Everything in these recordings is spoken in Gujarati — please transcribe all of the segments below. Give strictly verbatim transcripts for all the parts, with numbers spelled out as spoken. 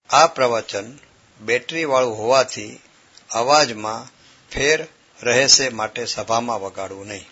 આ પ્રવચન બેટરીવાળું હોવાથી અવાજમાં ફેર રહેશે, માટે સભામાં વગાડવું નહીં.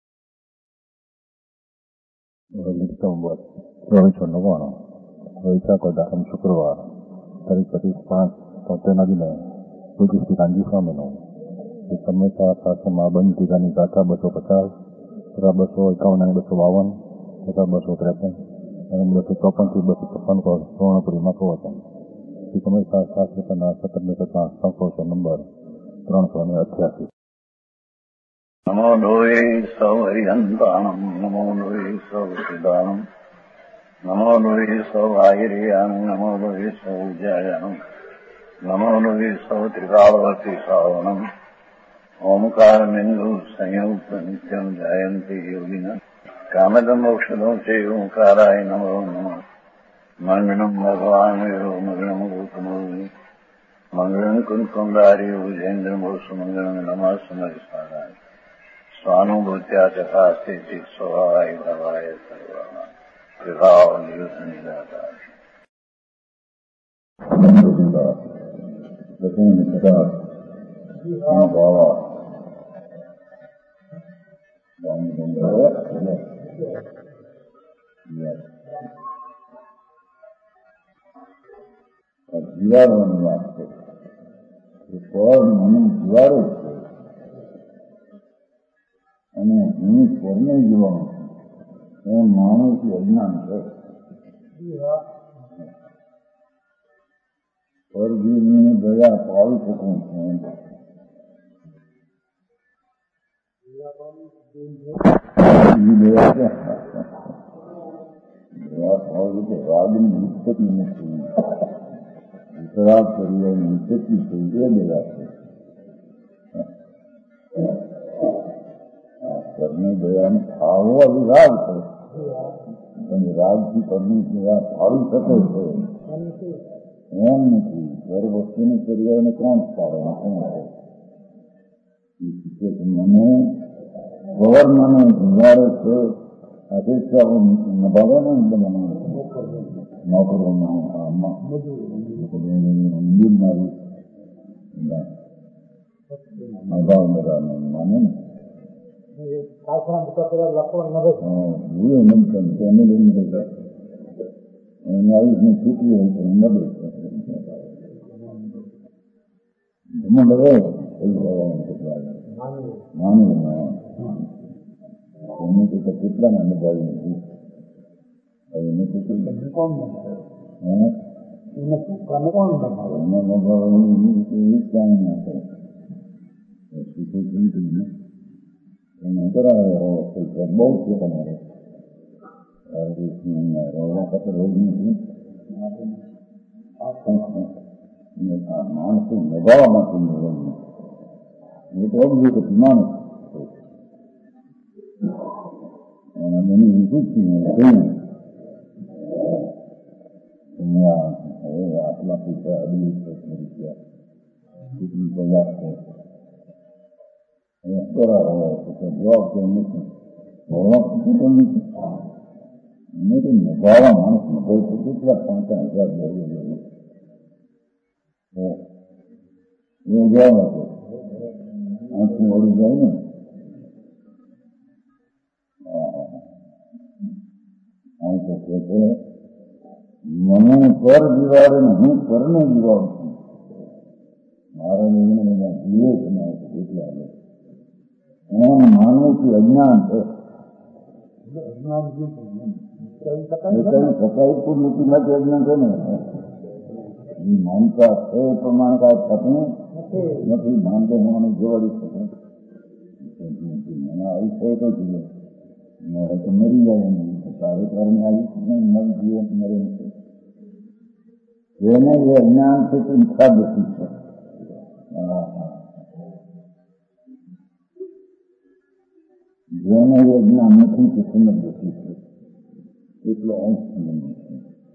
ચોવીસો નવ્વાણું વૈશાખ દાખમ શુક્રવાર તારીખ પચીસ પાંચ તોતેરના દિને પૂજ્ય શ્રી કાનજી સ્વામીનું સમયસર શાસનમાં બંધ ટીકાની ગાથા બસો પચાસ તથા બસો એકાવન અને બસો બાવન તથા બસો ત્રેપન અને બસો ચોપન થી બસો છપ્પન પર સુવર્ણપુરીમાં પ્રવચન શ્રી સમયસર શાસ્ત્રના સત્તરમી કથા સંકોચન નંબર ત્રણસો ને અઠ્યાસી. નમો લોહે સૌ હરિહંતાણમ નમો લોહે સૌ સિદ્ધાણમ નમો લોહે સૌ આયર્યાન નમો લોહે સૌ જયાન નમો લોહે સૌ ત્રિકાળવતી શ્રાવણમ ઓમકાર બિંદુ સંયુક્ત નિત્યમ જાયંતી યોગિના કામદમ મોક્ષદો છે ઓંકારાય નમો નમઃ. મંગળમ ભગવાન વિરો મંગળમ ગૌતમોની મંગળમ કુંકુંડારી ભુજેન્દ્ર મોસુ મંગળમ નમઃ સમયસારાય સ્વાનુભૂત્યા ચકાસ્તે ચિત સ્વભાવાય ભવાય સર્વા વિભાવ નિયુત નિરાકાર. જીવાડવાની વાત છે. સ્વર મને જીવાડું છે અને હું સ્વરને જીવાનું છું એમ માણસ અજ્ઞાન છે. સ્વરજીવની દયા પાવી શકું છું. રાગની ઉત્પત્તિ નથી, ખરાબ પરિવારની ઉત્પત્તિ થઈ એ દયા છે. ઘરની દયાને ફાળવા રાગ છે અને રાગથી ઘરની દયા ફાળી શકે છે એમ નથી. દર વસ્તુની પરિવારને ત્રણ ફાળવા મને ગવર મને જુગાડે છે. અપેક્ષા નભાવે ને મને નોકરોમાં અભાવ બધા માને ને એને આયુષની ચૂકવી હોય તો નબળે એમાં ડરે માનું એને તો કેટલા ના અનુભવી નથી. એને તો કોણ એને કરાવે બહુ છે તમારે રોગ નથી. માણસો નભાવવામાંથી એ તો અભ્યુત માણસ એની વિશુદ્ધિ આટલા પૈસા અઢી રૂપિયા કેટલી કલાક છે કરાવે જવાબ તો નથી. એને તો નભાવા માણસ નભાવ તો કેટલા પાંચ હજાર એ જવા માટે આંખની ઓળી જાય ને આમ તો કે છે મને પર જીવાડે ને હું પરને જીવાડું છું. મારે બધા જીવે છે એટલા એમ માનવું કે અજ્ઞાન છે. સફાઈ પૂર્ણતિ માટે અજ્ઞાન છે ને માનતા છે એ પ્રમાણે કાંઈ થતું નથી. માનતો મને જોવાડી શકું મને આવી છે તો જીવે મારે તો મરી જાય તારે કારણે આવી મન જીવન મરે નથી. એને એ અજ્ઞાન છે તો ઈચ્છા દુઃખી છે. જેને એ અજ્ઞાન નથી તે સમજ દુઃખી છે. એટલો અંશ સમજ છે.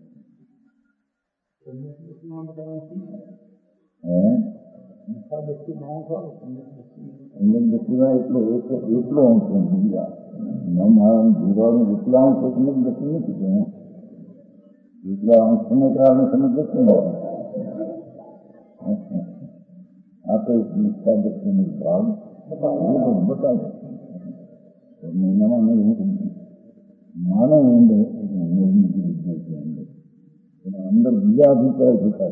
સમજ દુઃખીમાં એટલો એટલો અંશ બીજા મારા જીવવાનું એટલા અંશ સમજ દુઃખી નથી. એટલા અંશ સમજ સમજ દુઃખી નથી. આ તો નિષ્ઠા દૃષ્ટિનો ભાવ બતાવે મહિનામાં માનવ અંદર અંદર બીજા અભિપ્રાય થતા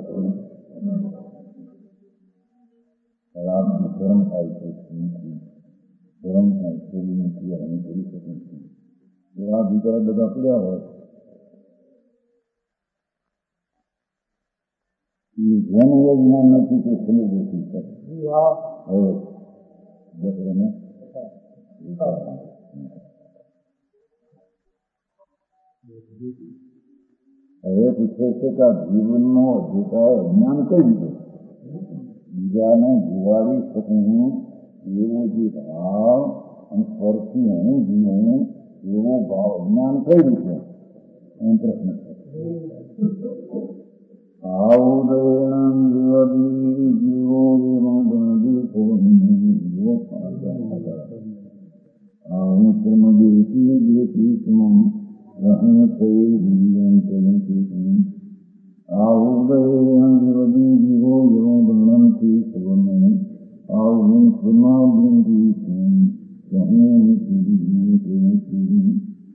લાભની ધર્મ થાય છે ધર્મ થાય શરીરની ક્રિયા અમે કરી શકીએ છીએ એવા અભિપ્રાય બધા પડ્યા હોય જેનું એ જ્ઞાન નથી તે સેલિબ્રેટી છે હવે બપોરને હવે પૂછે છે કે આ જીવનનો અધિકાર જ્ઞાન કઈ રીતે બીજાને જીવાડી શકું એવો જે ભાવ અને સ્વરથી હું જીવું એવો ભાવ જ્ઞાન કઈ રીતે એમ પ્રશ્ન આઉદયણ જીવદી જીવો જીવો આવું કર્મ દેતી દેતી સમમ રહું થઈ જીવન કરી આઉદયણ જીવદી જીવો જીવો ગણંતી સવન આવું કર્મ દેતી સમમ રહું થઈ જીવન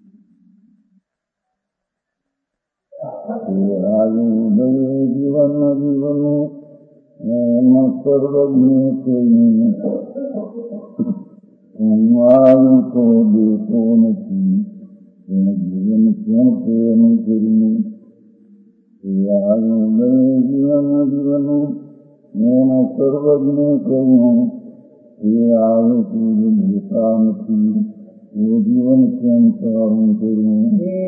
આયુદય જીવન જીવન સર્વજ્ઞ આયુ તો દેતો નથી એને જીવન ક્યાં તેનું કરીને આયુદય જીવન જીવન એના સર્વજ્ઞ કહ્યું એ આયુ તું દેતા નથી એ જીવન ક્યાં સારું કર્યું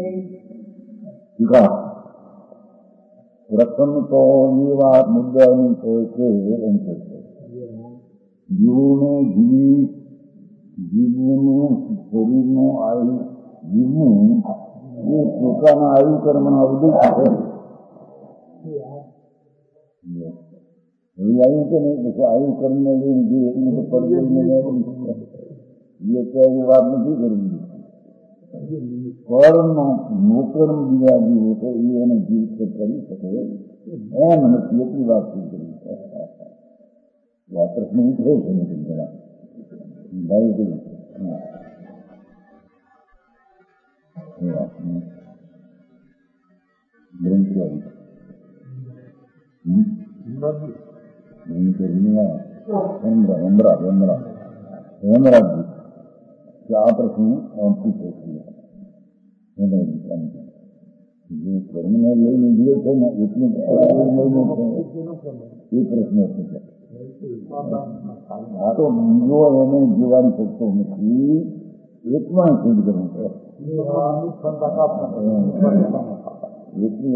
પ્રથમ તો એ વાત મુદ્દાની છે કે એમ છે જીવને જીવી જીવનું શરીરનું આયુ જીવનું એ પોતાના આયુ કર્મના ઉદ્દેશ છે આવ્યું કે નહીં પછી આયુ કર્મને લઈને જે એટલું તો પરદેશને એ અત્યારે વાત નથી કરવી કર્મ નોકર્મ બીજા જીવો તો એ એને જીવ કરી શકે એમ નથી એટલી વાત કરી આ પ્રશ્ન ઉઠે છે ને જરા ભાઈ ગયું હેમરાજજી આ પ્રશ્ન પૂછે છે જે કર્મને લઈને જે છે ને એટલું લઈને એ પ્રશ્ન પૂછે આ તો બીજો એને જીવાડી શકતો નથી એટલું સિદ્ધ કરવું છે એટલી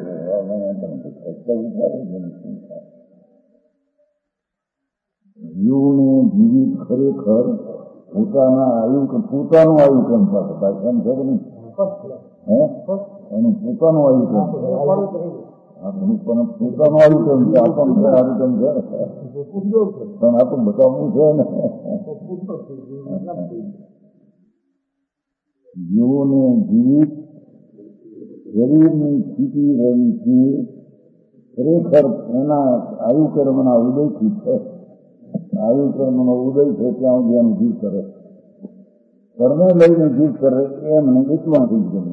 જીવને જીવિત ખરેખર પોતાના આયુ કે પોતાનું આયુ કેમ થશે કેમ છે કે નહીં હે એનું પોતાનું આયુ કેમ આપણું પણ પોતાનું આયુ કેમ છે આપણને આયુ કેમ છે પણ આ તો બતાવવું છે ને જીવોને જીવિત શરીરની સ્થિતિ રહી છે ખરેખર એના આયુ કર્મના ઉદયથી છે આયુ કર્મનો ઉદય છે ત્યાં સુધી એમ જીવ કરે કર્મે લઈને જીવ કરે એમને એટલું જીવ કરે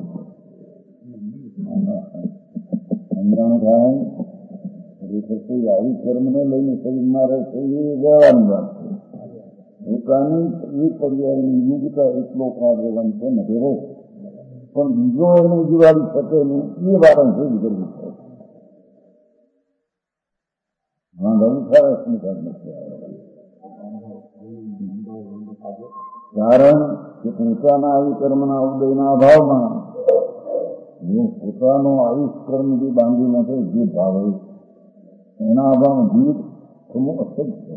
સમજાણું થાય ખરેખર કોઈ આયુ કર્મને લઈને શરીરમાં રહે છે એ રહેવાની વાત છે પોતાની એ પર્યાયની યુગતા એટલો કાઢવાની છે ને રહે પણ બીજો એને જીવાડી શકે નહીં એ વાત જીવ કરવી છે હા રવિ થાય સ્મિતા નથી કારણ કે પોતાના આયુ કર્મના ઉદયના અભાવમાં પોતાનો આયુષ કર્મ જે બાંધી નથી જે ભાવે એના અભાવમાં જીવ થોડું અસર છે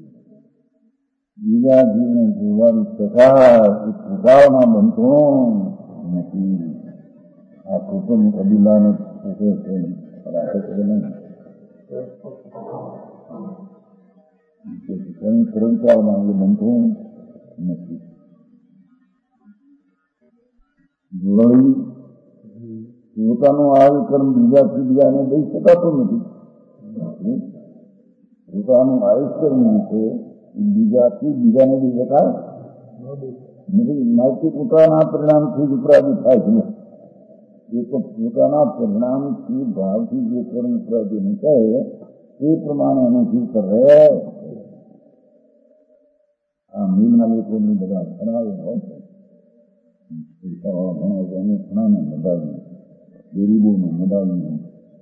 બીજા જીવને જોવાની સગા એ સુધારણા બનતો નથી આ કુટુંબ કબીલાને પૂછે છે રાખે છે નહીં કઈ પરંપરામાં એ બનતું નથી જોડણી પોતાનું આયુ કર્મ બીજાથી બીજાને દઈ શકાતું નથી પોતાનું આયુષ્ય છે બીજાથી બીજાને બી દેખાય માહિતી પોતાના પરિણામથી જ ઉપરાધી થાય છે. એ તો પોતાના પરિણામથી ભાવથી જે કર્મ ઉપરાધી નીકળે એ પ્રમાણે એનું જીવ રહે. આ મિલના લોકોની બધા ભણાવે હોય છે એને ઘણાને નભાવી ગરીબોને નભાવી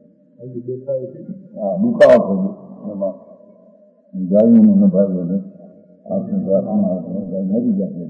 હા દુખાવો થયું એમાં ગાયોને નભાવી અને આપણે પ્રાર્થના મરી જાય.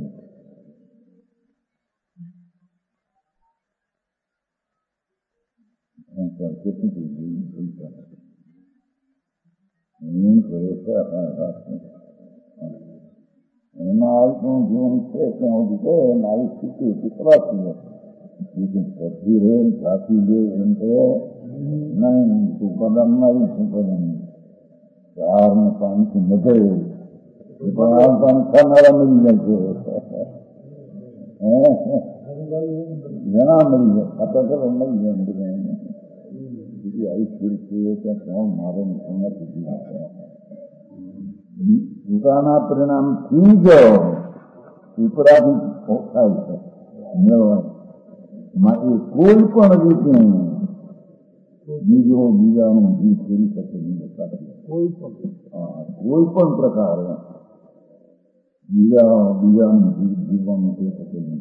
એમાં આયુષનું જીવન છે ત્યાં સુધી કહે મારી સ્થિતિ કેટલાથી પછી રે સાચી લે એમ કહે નહીં તું પદમ મારી શું પદમ ચાર ને પાંચથી નજરે પણ આ પણ ખાનારા મળી જાય છે ઘણા મળી જાય ખાતા કરો મળી જાય બીજી આયુષ્ય છે ત્યાં મારે પોતાના પરિણામથી જ ઉપરાથી થાય છે માટે કોઈ પણ રીતે બીજો બીજાનું જીવ કરી શકે નહીં. કોઈ પણ પ્રકારે બીજા બીજાનું જીવ જીવવાનું થઈ શકે નહીં.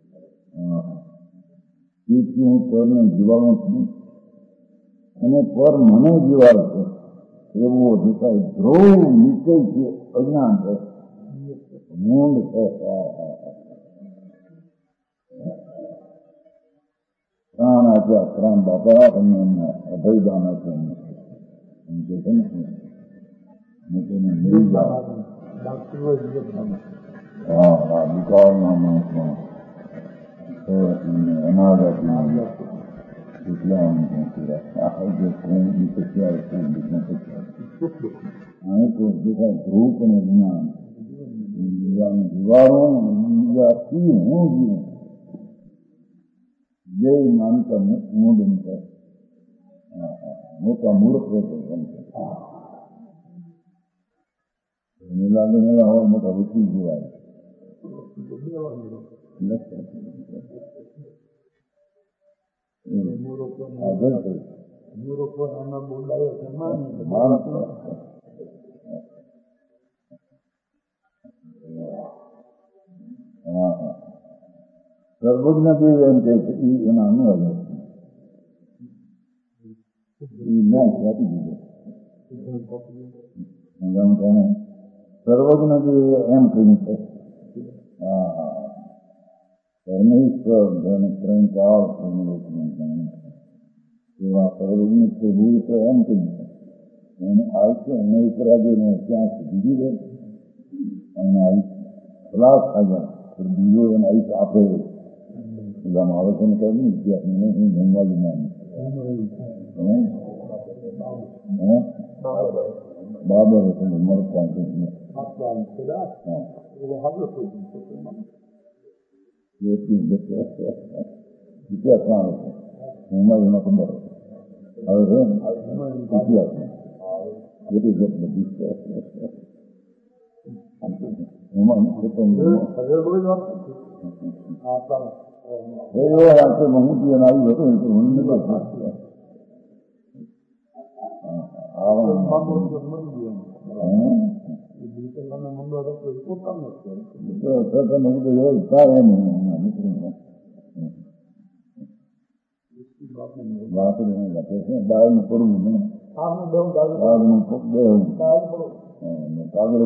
તેથી હું પરને જીવાનું છું અને પર મને જીવાય છે એવો દેખાય ધ્રુવ નિશ્ચય છે અજ્ઞાન છે મૂંડ છે. પ્રાણ આપ્યા પ્રાણ બાપા તમને એમને અભયદાન આપ્યું એમ કે છે ને તેને મળી જાય. હા હા દુકાળના માણસમાં અનાજ આપ્યું એટલા તો દેખાય ધ્રુવ અને જ્ઞાન બીજાનું જીવાડું બીજાથી હું જીવું જે માનતા મૂળ છે મોટા મૂર્ખ લાગે હવે મોટા ઋષિ જીવાય. સર્વજ્ઞ દેવ એમ કે છે એ એના અનુવાદ આપી દીધો. સર્વજ્ઞ દેવ એમ કહ્યું છે પરમેશ્વર ધન ત્રણ ચાર એવા સર્વજ્ઞ પ્રભુ તો એમ કહ્યું છે એને આયુષ્ય એને ઉપરાજ્યને ત્યાં સુધી રહે અને આયુષ્ય ખલાસ થાય બીજો એને આયુષ્ય આપે એમ આવે છે ને કહ્યું વિદ્યાર્થીને હું જમવાજી નામ બાબર એટલે મળતા ઇતિહાસ આવે છે હુમાયુનો ખબર હવે ઇતિહાસ એટલી જત બધી હુમાયુ એવો રાખે મહુતી અને આવી હતો એ તો હું દાળનું પડવું નહીં દાળનું દેવું કાગળ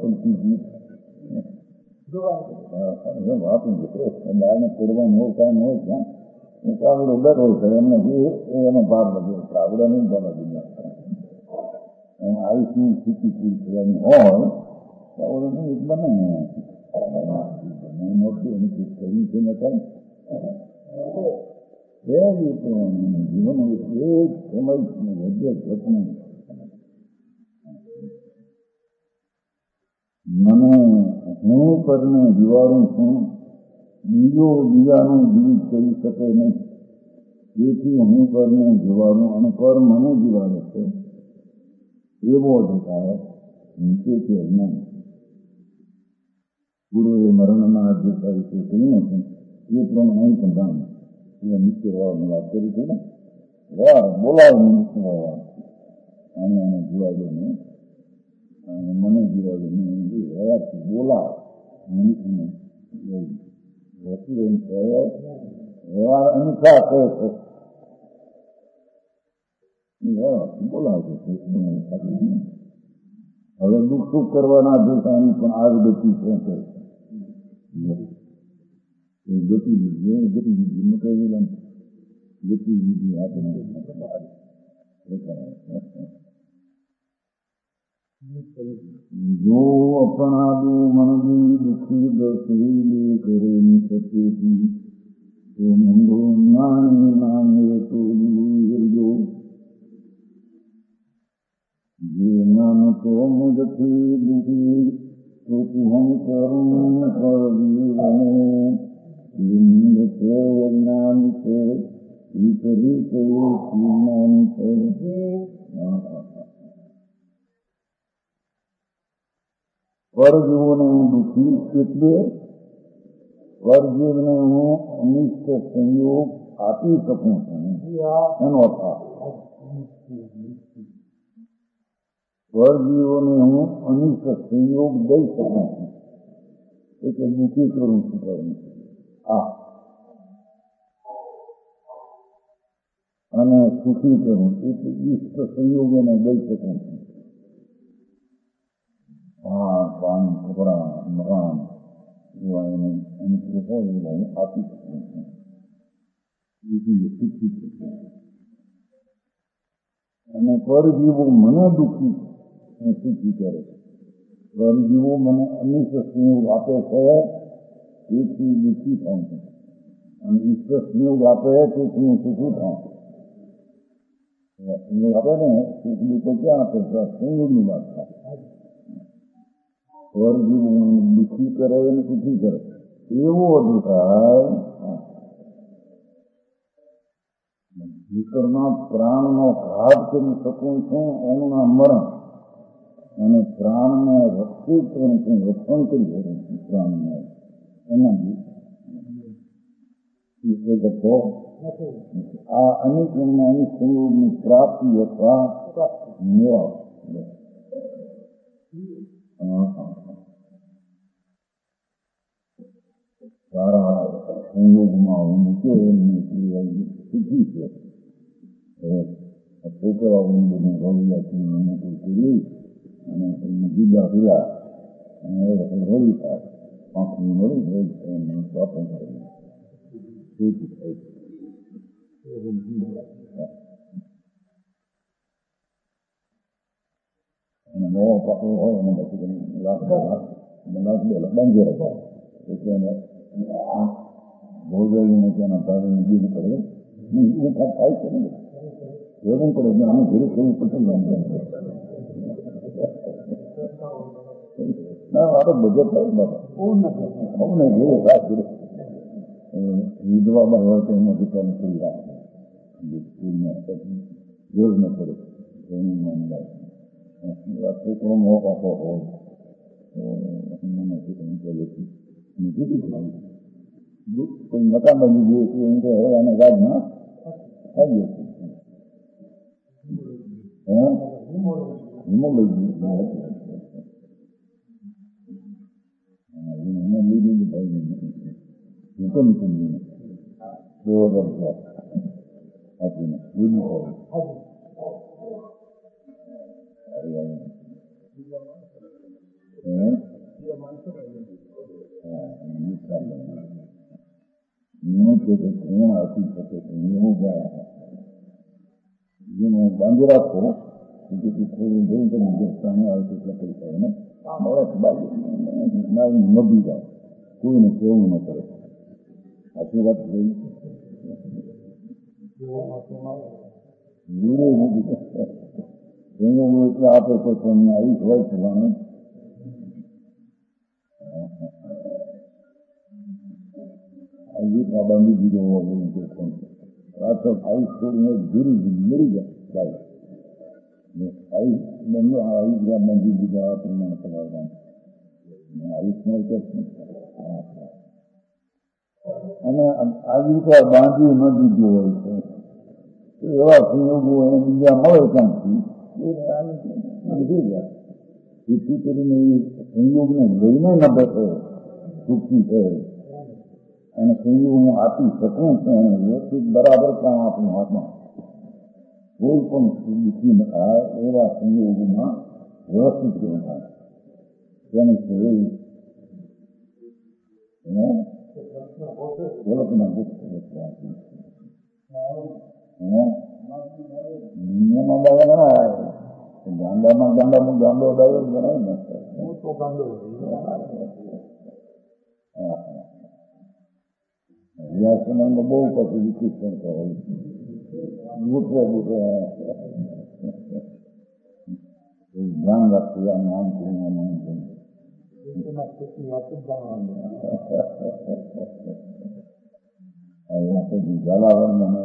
વાપરી દાળને પડવાનું હોય કામ હોય ત્યાં એ કાગળ દર હોય છે એમને એનો ભાર લગે કાગળ નહીં બને દુનિયા એમાં આયુષની સ્થિતિ પૂરી થવાની હોય તો એક બને મોટી એની કર્યું છે ને કાંઈ જીવન એક સમય વધ્ય ઘટનું મને હું પરને જીવાડું છું બીજો બીજાનું જીવિત કરી શકે નહીં તેથી હું પરને જીવાડું અને પર મને જીવાડે છે એવો અધિકાર નીચે છે અજ્ઞાન. ગુરુએ મરણના અધિકાર વિશે કહ્યું હતું એ પ્રમાણે અહીં પણ જાણ એ નિત્ય વ્યવહારની વાત કરી હતી ને. વ્યવહાર બોલાવે નિત્ય વ્યવહાર આને આને જીવાડે ને મને જીવાડે ને વ્યવહારથી બોલાવે મનુષ્યને વ્યવહાર અનુસાર કહે છે બોલાવે છે. હવે દુઃખ સુખ કરવાના દેશાની પણ આ જ ગતિ છે ગતિવિધિ ગતિવિધિ મૂકેલી ગતિવિધિ આપણે જો અપણાદુ મનદી દુઃખી દસરી કરે સચેતી તો મંદો નાની નામે તો જો જે નામ તો મુજથી દુઃખી તો તું કરું કરવી લિંગ છે જ્ઞાન છે વિપરીત જ્ઞાન છે. પરજીવોને હું દુઃખી એટલે પરજીવને હું અનિષ્ટ સંયોગ આપી શકું છું એનો અર્થ. પરજીવોને હું અનિષ્ટ સંયોગ દઈ શકું છું એટલે દુઃખી કરું છું. આ અને સુખી કરું એટલે ઈષ્ટ સંયોગોને દઈ શકું છું. હા પાન કપડા મકાન એવા એને અનુકૂળ હોય એવા હું આપી શકું છું. બીજી સુખી શકું અને પરજીવો મને દુઃખી અને સુખી કરે. પરજીવો મને અનિષ્ટ સંયોગ આપે છે તેથી દુઃખી થાઉં છું અને ઈશ્વર સંયોગ આપે તેથી હું સુખી થાઉં છું. સંયોગ આપે ને સુખ દુઃખ ક્યાં આપે સંયોગની વાત થાય. પરજીવો દુઃખી કરે અને સુખી કરે એવો અધિકાર ભીતરના પ્રાણનો ઘાત કરી શકું છું એનું નામ મરણ અને પ્રાણને રક્ષિત કરું છું રક્ષણ કરી શકું છું પ્રાણને એના જતો આ અનેક અનેક સંયોગની પ્રાપ્તિ અથવા મેળવ સારા સંયોગમાં હું મૂકે સુખી છે. છોકરા ઊંડને રવિયાથી અનુકૂળ કરી અને એમને જુદા પીડા અને રવિ થાય પાંખની મળી રવિ થાય સ્વાપન થાય સુખી થાય. અને નવો પાકો હોય અને પછી લાખ લાખ બે લાખ બાંધી રખાય એટલે એને ભોગવીને તેના ભાઈને દૂર કરે એ થાય છે ને એવું કરે આને ઘરે કઈ પસંદ ના મારો બજેટ થાય બાબા અમને ઘરે રાત ઘરે વિધવા હોય તો એમાં દુકાન ખુલ્લી રાખે રોજ ન કરે એની મામલા છોકરો મોહ પાકો હોય કોઈ મકાન બાજુ જોઈએ છે એમ તો હવે આને રાજમાં આવી જશે હા હિમો લઈ ગયું લીધું ભાઈ હુકમ સમજીને બરોબર આપીને લીધું હોય આપી શકે જેને બાંધી રાખો જેથી થોડું જોયું તો સામે આવે તેટલા પૈસા એને બરફ બાજુ નબી જાય કોઈને કેવું ન કરે. આખી વાત જોઈ એટલે આપે કોઈ પણ આવી હોય થવાનું બાંધી દીધો આ તો આવીશ થોડી ધીરી મરી જાય આયુષ બંધ આયુષ બંધી દીધા પ્રમાણ કરાવવાનું આયુષમાં અને આવી રીતે બાંધી ન દીધું હોય છે એવા સંયોગો એને બીજા મળે ક્યાંથી લીધી જાય જેથી કરીને એ સંયોગને લઈને ન બેઠે સુખી છે અને સંયોગ હું આપી શકું છું વ્યવસ્થિત બરાબર કામ આપણું હાથમાં કોઈ પણ દુઃખી ન થાય એવા સંયોગોમાં વ્યવસ્થિત કેવું થાય તેને કહેવું ગોલકના ગુપ્ત દુનિયામાં દાવા ગણાય ગાંડામાં ગાંડામાં ગાંડો દાવો ગણાય ને વ્યાસમાં બહુ પછી વિકિત્સણ કરે ગુટરે ગુટરે ધ્યાન રાખવું આમ આમ કરીને આમ કરીને જલાવર મને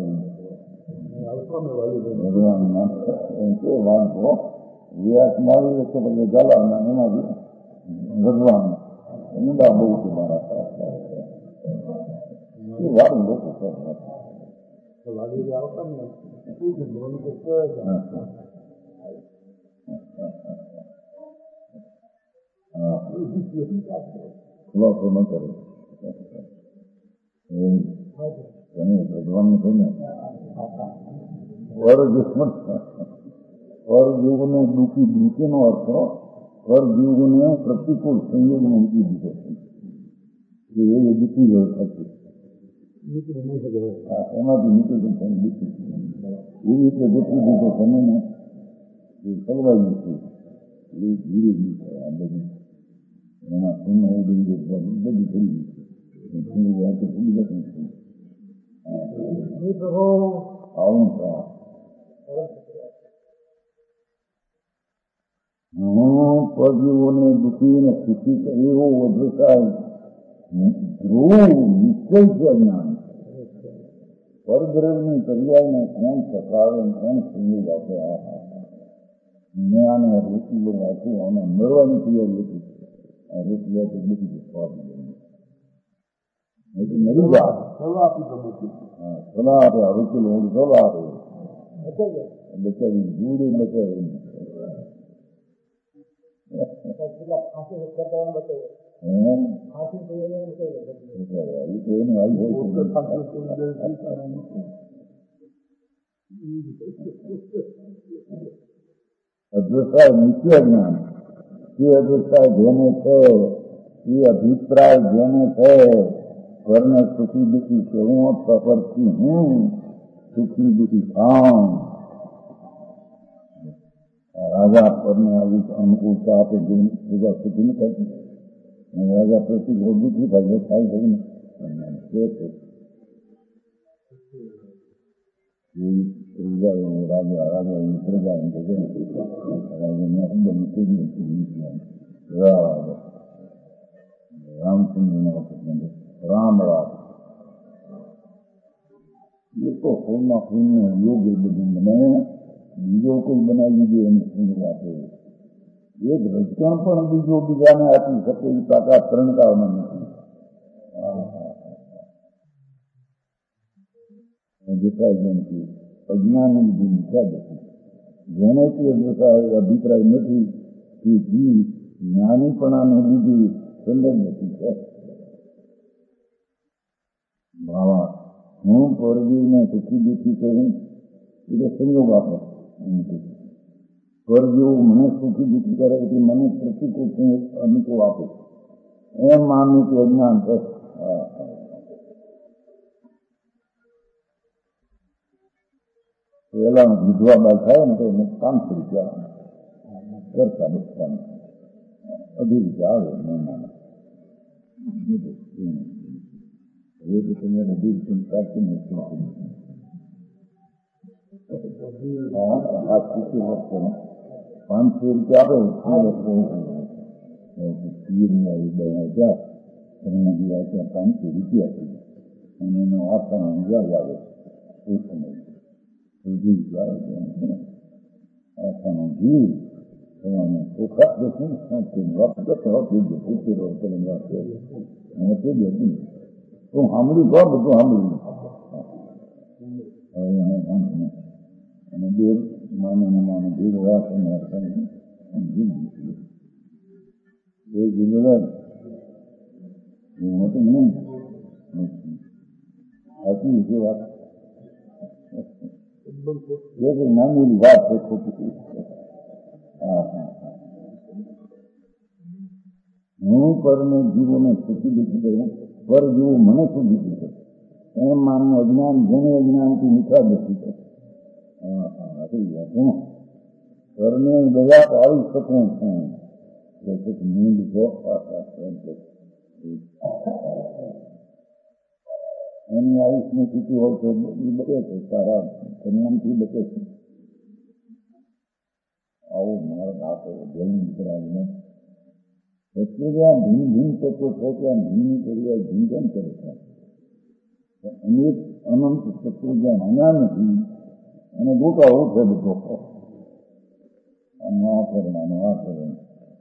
ભગવાન કે વાંધો વ્યાસ મારી વચ્ચે પછી જલાવર એમાં ભગવાન ઊંડા બહુ છે મારા એ વાર લોકો ખુલાસો ન કરે એને ભગવાન થઈને પરજીવને દુઃખી દુઃખીનો અર્થ પરજીવને પ્રતિકૂળ સંયોગને મૂકી દીધો છે એ દુઃખી ગયો થતું એમાંથી નીકળી ગયું દુઃખી એવી રીતે ગોઠવી દીધો તમે એ સલવાઈ નથી એ ધીરે ધીરે આ બધું એના પુણ્ય બધી થઈ ગયું છે આવું હું પરજીવોને દુઃખીને સુખી એવો વધુ થાય ધ્રુવ નિશ્ચય છે જ્ઞાન પરગ્રહની પર્યાયને કોણ સકાવે કોણ સંયોગ આપે મેં આને રોટલી આપ્યું આને મરવાની તૈયારી હતી આ રોટલી આપી બધી સ્વાદ મરી જાય સલાહ આપી તો હા સલાહ આપે રોટલી હું સલાહ આપે બચાવી જોડે બચાવી અદ્વૈતાય નિત્ય જ્ઞાન એ અદ્વૈતાય જેને છે એ અભિપ્રાય જેને છે ઘરને સુખી દુઃખી કેવું પ્રકૃતિ હું સુખી દુઃખી થાઉં રાજા પરને આવી અનુકૂળતા આપે પૂજા સુખી ન થતી રાજા પ્રતિ દુઃખી થાય થાય થઈને રાજા રાજા પ્રજા રામચંદ્ર રામ રામ એ તો ફૂલમાં ફૂલને યોગ્ય બધું બને બીજો કોઈ બનાવી દીધો એની સુંદર આપે એક રજકણ પણ બીજો બીજાને આપી શકે એ તાકાત ત્રણકારમાં નથી જતા જેમથી અજ્ઞાની લીધી નીચા જતી જેને તે અભિપ્રાય નથી કે જીવ જ્ઞાનીપણાને લીધી સુંદર નથી છે ભાવા હું પરજીવને સુખી દુઃખી કહું એટલે સંયોગ આપે પરજીવ મને સુખી દુઃખી કરે એટલે મને પ્રતિકૂળ અનુકૂળ આપે એમ માનવું કે અજ્ઞાન છે પેલા વિધવા બાદ થાય ને તો એને પાંચસો રૂપિયા કરતા બચવાનું અઢી રૂપિયા આવે મહિનામાં એ તો તમે અઢી રૂપિયા કાઢી નથી આ ચૂકી વસ્તુ પાંચસો રૂપિયા આપે પીરના બધા હજાર એના જેવા ત્યાં પાંચસો રૂપિયા થઈ અને એનો આસન હજાર આવે એ સમય અઢી રૂપિયા આવે આખાનો જીવ એમાં સુખા દેખી વખત હોતી જ પૂછી રહ્યો છે અને તે દેખી તું સાંભળ્યું તો બધું સાંભળ્યું અને દેવ માને માને દેવ વાત એ જીવન મોટું નહીં આટલી જે વાત એક નાની વાત છે ખોટી. હું પરને જીવોને સુખી દીધી ગયું પર જીવો મને શું દીધું છે એમ માનવું અજ્ઞાન જેને અજ્ઞાનથી મીઠા બેસી છે. પરને દયા પાડી શકું છું નીંદ જો એની આયુષની સ્થિતિ હોય તો એ બચે છે સારા પરિણામથી બચે છે. આવું મારા બાપ જૈન દીકરાને એટલે આ ભીન ભીન તત્વો છે ત્યાં ભીનની ક્રિયા ભીન કેમ કરે છે અનેક અનંત તત્વો જ્યાં હન્યા નથી અને ગોટા ઉઠે બધો અને આ કરવાનું આ કરવાનું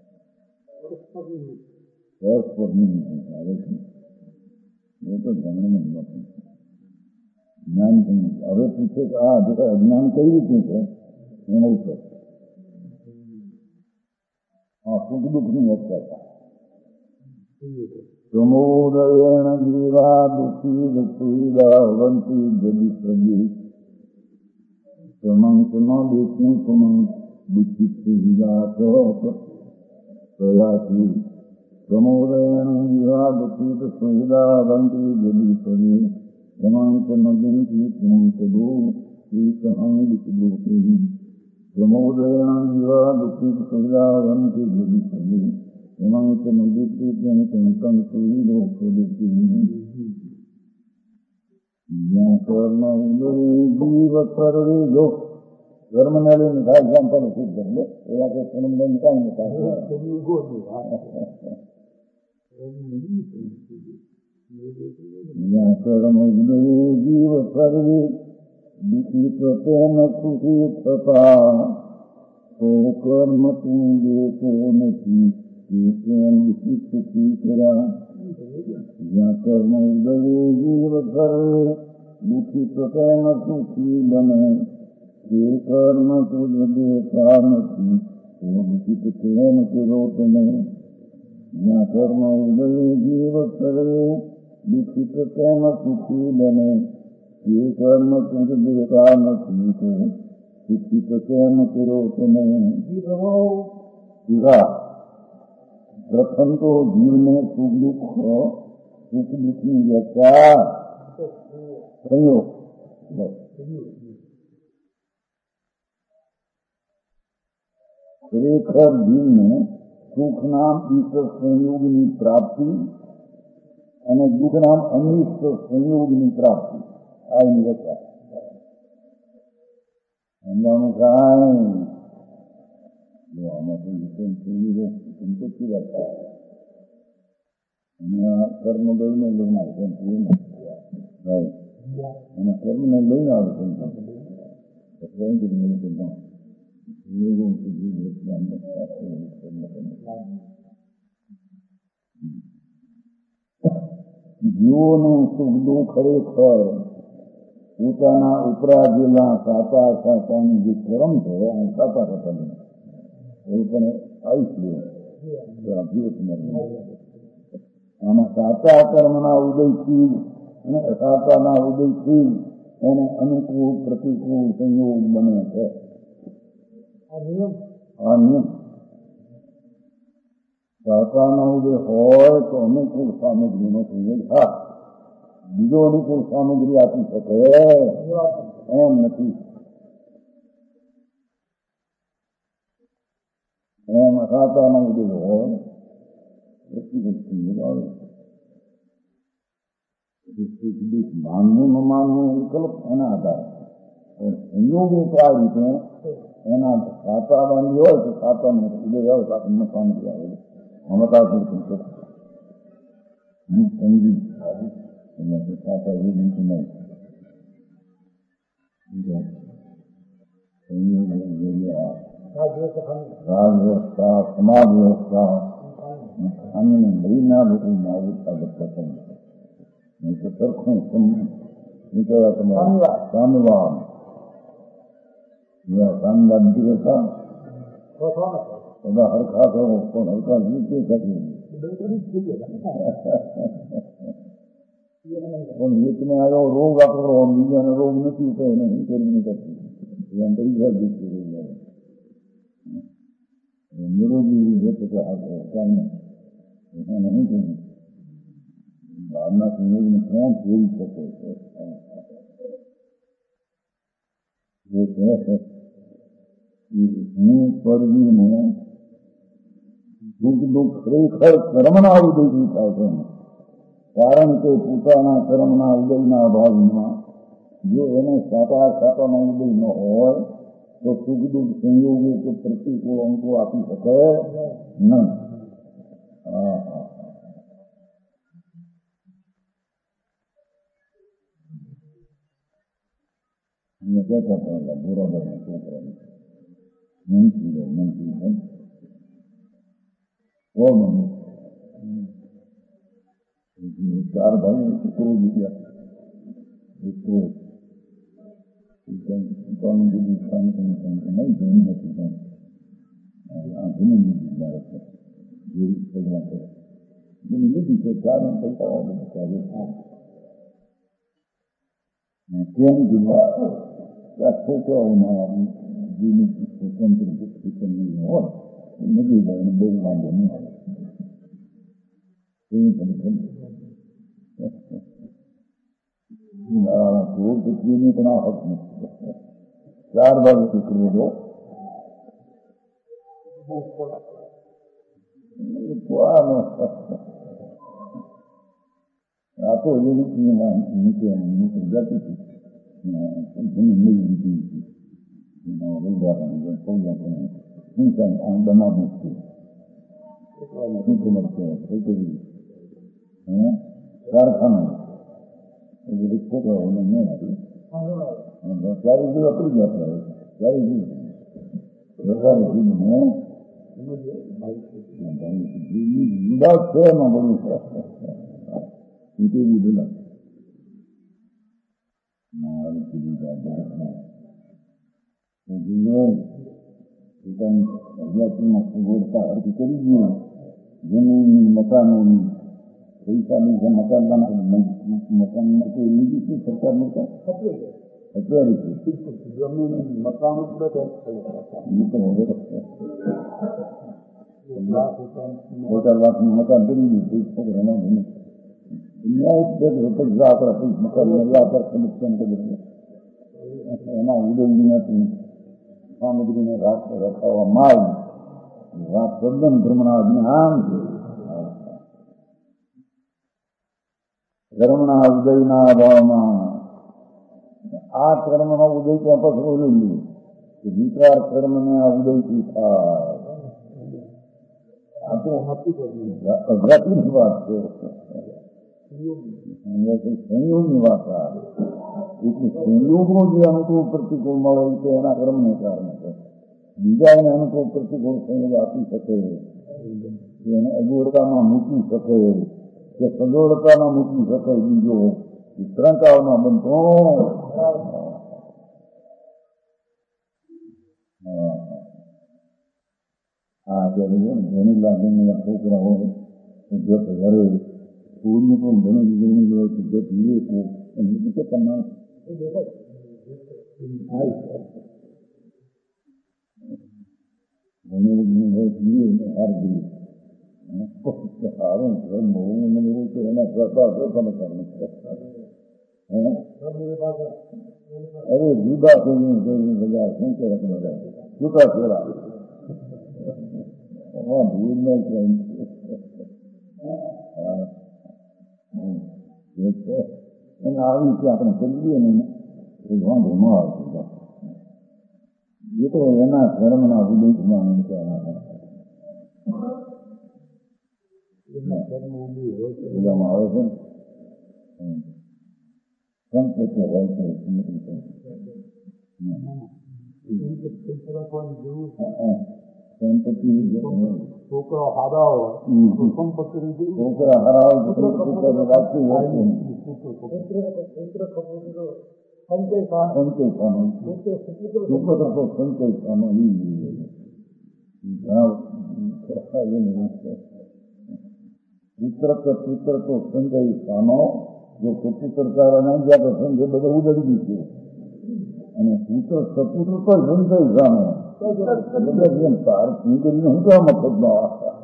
પરસ્પર નિમિત્ત આવે છે. એ તો જાણવાનું નથી જ્ઞાન હવે પૂછે કે આ અજ્ઞાન કઈ રીતે છે એના ઉપર આ સુખ દુઃખની વ્યાખ્યા પ્રમોદયેણ જીવા દુઃખી દુઃખીદાવંતી જદી પ્રજી સમંત ન દેખું સમંત દુઃખિત સુવિધા પ્રયાસી પ્રમોદયેણ જીવા દુઃખી સુવિધાવંતી જદી પ્રજી સમંત ન દિનથી સમંત દો સહંગ દુઃખી પ્રમોદયેણ જીવા દુઃખી સુવિધાવંતી જદી પ્રજી સમંત ન દિનથી સંકં સુવિધો પ્રદુઃખી જ્યાં કર્મ જીવ સર્વે જો કર્મને લઈને થાય એક્ઝામ્પલ સિદ્ધ કરે એવા કે કર્મને કાંઈ નથી જ્યાં કર્મ જીવ સર્વે દુઃખી તેમ સુખી થતા તો કર્મ તું દેખો નથી કેમ દુઃખી સુખી કર્યા. જ્યાં કર્મ ઉદય જીવ સર્વે દુઃખી તો કેમ સુખી બને એ કર્મ તુજ દેતા નથી તો દુઃખિત કેમ કર્યો તમે. જ્યાં કર્મ ઉદય જીવ સર્વે દુઃખી તો કેમ સુખી બને એ કર્મ તુજ દેતા નથી તો દુઃખિત કેમ કર્યો તમે. પ્રથમ તો જીવને સુખ દુઃખ સુખ દુઃખની વ્યાખ્યા પ્રયોગ ખરેખર જીવને સુખ નામ ઈશ્વર સંયોગની પ્રાપ્તિ અને દુઃખ નામ અનિશ્વર સંયોગની પ્રાપ્તિ આ એની વ્યાખ્યા. અંદાનું કાંઈ કર્મ લઈને લઈને આવે અને કર્મને લઈને આવે જીવોનું સુખ દુઃખ ખરેખર પોતાના ઉપરાજેલા સાતા સાતાની જે કર્મ છે અને સાતા સાતાની એ પણ આવીશ આમાં સાચા કર્મના ઉદયથી અને અસાતાના ઉદયથી એને અનુકૂળ પ્રતિકૂળ સંયોગ બને છે. આ નિયમ સાતાનો ઉદય હોય તો અનુકૂળ સામગ્રીનો સંયોગ થાય. બીજો અનુકૂળ સામગ્રી આપી શકે એમ નથી. એમ સાતાનો ઉદય હોય માનવું ન માનવું વિકલ્પ એના આધારે સંયોગ આ રીતે એના સાતા બાંધી હોય તો સાતા ઉદય આવે તો આપણને સામગ્રી આવે મમતા સમજી સાતા એ રીતે નહીં સંયોગ राज व्यवस्था, समाज व्यवस्था, अन्य महीना भी नागरिकता बच्चा नहीं तो सरखों निकला तुम्हारा सामवान या सामवान दिखता तो हर खास हो कौन हल्का जीते सके कौन जीत में आयो रोग आपको मीडिया ने रोग नहीं तो नहीं कर नहीं करती अंतरी घर जीत रही है निरोगी जीत का हाथ है काम ऐसा नहीं करेंगे भावना संयोग में कौन खेल सके હું સ્વર્ગીને દુઃખ દુઃખ ખરેખર કર્મના ઉદયથી થાય છે કારણ કે પોતાના કર્મના ઉદયના અભાવમાં જો એને સાતા સાતાનો ઉદય ન હોય તો સુખ દુઃખ સંયોગો કે પ્રતિકૂળ અંકો આપી શકે નહીં. હા હા ये क्या कहता है बुरा बना सोच रहा है नहीं की है नहीं की है वो नहीं चार भाई शुक्र जी गया इसको कौन भी स्थान नहीं देनी है चीजें आंखें नहीं दी जा रहे ये भगवान है ये नहीं दी तो चार हम पैसा और चाहिए કેમ જીવવા છોકરાઓના જીવની સ્વતંત્ર શિક્ષણ હોય નથી એને બહુ વાંધો નહીં આવે એ પણ ચોર પૃથ્વીની પણ આ હક નથી ચાર બાજુ શીખવો દો આ તો એ રીતની નીચે નીચે જતી હતી ઘણી નવી લીધી હતી રવિવારની પૌજા પણ શું કાંઈ આ બનાવવું છે શું ખબર છે કઈ કઈ હે કારખાના એ બધી છોકરાઓને ન હતી સારી જેવા પડી ગયા સારી જેવી સરકારી જીવને વિવાદ છે એમાં બધું નીચે લીધેલા મારી સુવિધા પોતાની અભ્યાસમાં સગવડતા અર્થ કરી દઈએ જમીનની મકાનોની પૈસાની જે મકાન બનાવે મકાન માટે લીધી શું સરકાર મળતા અત્યારે જમીન મકાન સરકાર લાખનું મકાન કરી દીધું છોકરાના જમીન આપણા મકાન લાખ સમસ્યા કરી એના ઉદયથી સામગ્રીને રાષ્ટ્ર રખાવવામાં આવી વાત તદ્દન ધર્મના જ્ઞાન છે ધર્મના ઉદયના અભાવમાં આ કર્મનો ઉદય ત્યાં પછી બોલી કે વિચાર કર્મને આ ઉદયથી થાય આ તો અઘાતીની વાત છે સંયોગની વાત આવે એટલે સંયોગનો જે અનુકૂળ પ્રતિકૂળ મળે તો એના કર્મને કારણે છે બીજા એને અનુકૂળ પ્રતિકૂળ સંયોગ આપી શકે એને અજોડતામાં મૂકી શકે કે સજોડતામાં મૂકી શકે બીજો વિશ્રાંતાઓમાં બનતો આ જ્યારે ઘણી લાગણીના છોકરા હોય જો ઘરે પૂર્ણ પણ ઘણી ઘણી હોય તો જો પીએ તો એની રીતે તમારે ઘણી ઘણી હોય પીએ ને હાર ગયું સારું મોડું મને તો એના પ્રકાર તમે કારણે અરે જુદા થઈને જોઈને બધા શું કરે બધા જૂતા ફેરા હા ભૂલ નહીં ક્યાંય એને આવી રીતે આપણે કરીએ ને એ વાંધો ન આવતો એ તો એના ધર્મના ઉદયમાં આવે છે સંત હોય છે સંપત્તિ છોકરા હારા હોય સંપત્તિ છોકરા હારા હોય રાખી સંચય ખાનો છોકરો તો સંચય ખાનો પુત્ર કે પુત્ર તો સંજય ખાનો જો કપુત્ર કારણ ગયા તો સંજય બધા ઉડાડી દીધું અને પુત્ર સપુત્ર તો સંજય ખાનો બધા જેમ તાર કરીને હું કામ મફતમાં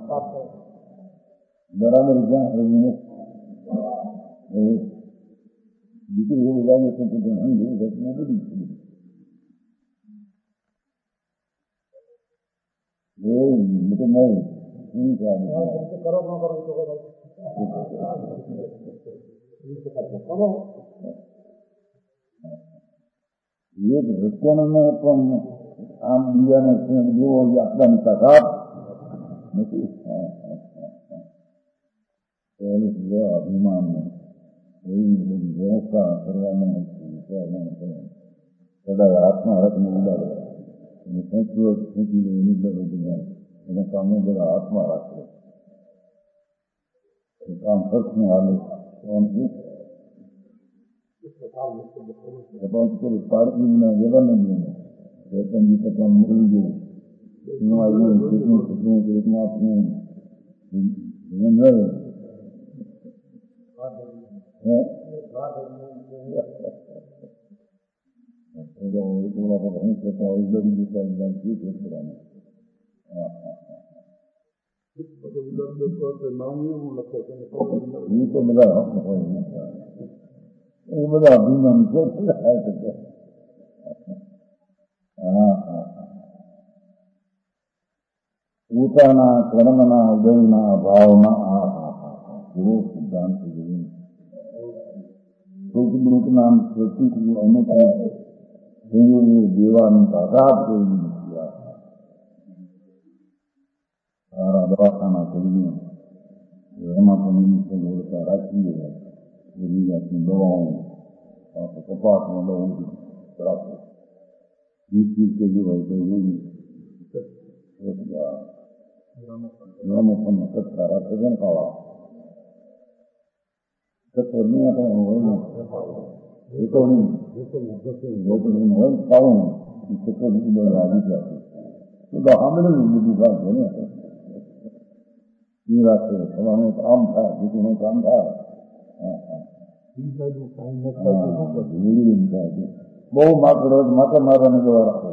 બરાબર જ્યાં રહીને દીકરી એવું લાગે છે કે સમજવું ઘટના બધી એ તો નહીં શું ચાલે કરો ન કરો એક રસ્તોને પણ આમ બીજાને જેવો આપવાની તાકાત નથી અભિમાન એવી બધી વ્યવસ્થા કરવાના કદાચ હાથમાં હાથમાં ઉડાડે અને સંસ્કૃત ખેંચીને એની બધા એના કામને બધા હાથમાં રાખે એ કામ ખર્ચને હાલે પાર્કિંગના જવાને દઈને વેતનજી તકવા મોકલી ગયું એનું આવ્યું કેટલું કેટલું કેટલું આપણું જીવન રહે એ બધા અભિમાન છે પોતાના કર્મના ઉદયના ભાવના આ એવો સિદ્ધાંત સુખદુઃખના પ્રતિક્રિયા અનુકૂળ દેવાની તાકાત કોઈ નથી સારા દવાખાના કરીને એમાં પણ વ્યવસ્થા રાખીએ એવી જાતની દવાઓ કપાસમાં દવા રાખે વીસ વીસ કેજી હોય તો એવી ગ્રામોફોનના કચરા રાખે છે ને ખાવા કચરો નહીં આપણે હોય ને એ તો નહીં રોટલી હોય ખાવું એ કચરો બધું બહુ આવી જાય એ તો સાંભળેલું બધું કામ છે ને એ રાખે તમારું કામ થાય બીજું કામ થાય બહુ માત્ર માતા મારવાની દવા રાખે